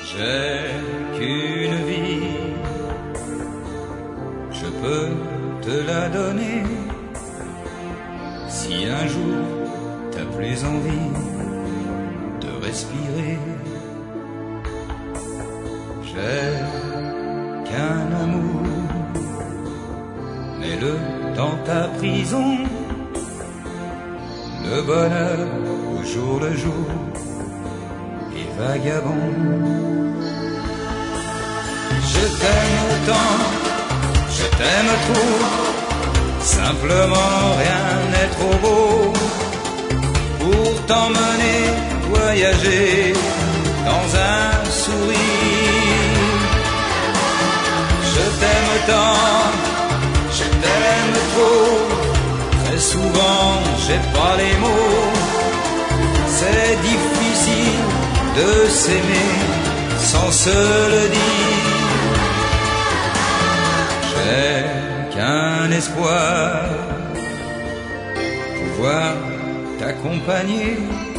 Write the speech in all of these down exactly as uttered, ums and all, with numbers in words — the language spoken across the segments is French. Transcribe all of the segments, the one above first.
J'ai qu'une vie, je peux te la donner. Si un jour t'as plus envie de respirer, j'ai qu'un amour, mets-le dans ta prison. Le bonheur au jour le jour est vagabond. Je t'aime tant, je t'aime trop, simplement rien n'est trop beau pour t'emmener voyager dans un sourire. Je t'aime tant, je t'aime trop, très souvent j'ai pas les mots. C'est difficile de s'aimer sans se le dire. J'ai qu'un espoir, pouvoir t'accompagner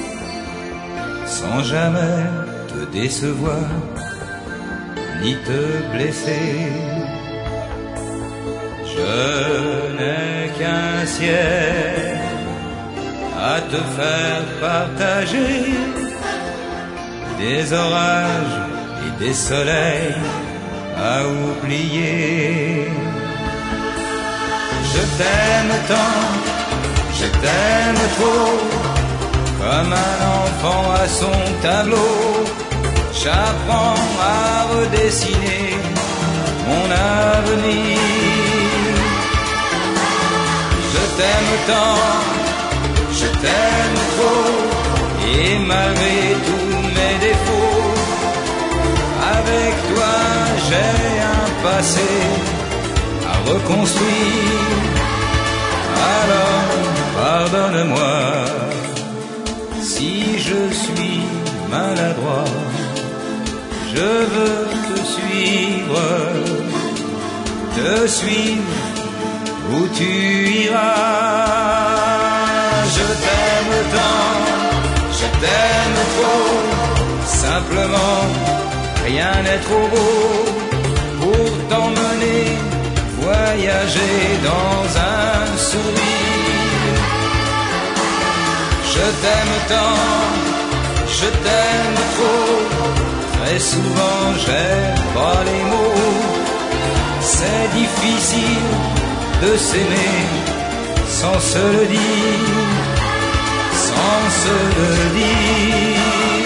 sans jamais te décevoir ni te blesser. Je n'ai qu'un ciel à te faire partager, des orages et des soleils à oublier. Je t'aime tant, je t'aime trop, comme un enfant à son tableau. J'apprends à redessiner mon avenir. Je t'aime tant, je t'aime trop, et malgré tous mes défauts, avec toi j'ai un passé à reconstruire. Alors pardonne-moi si je suis maladroit, je veux te suivre, te suivre où tu iras. Je t'aime tant, je t'aime trop, simplement rien n'est trop beau pour t'emmener voyager dans un sourire. Je t'aime tant, je t'aime trop, très souvent j'ai pas les mots. C'est difficile de s'aimer sans se le dire, sans se le dire.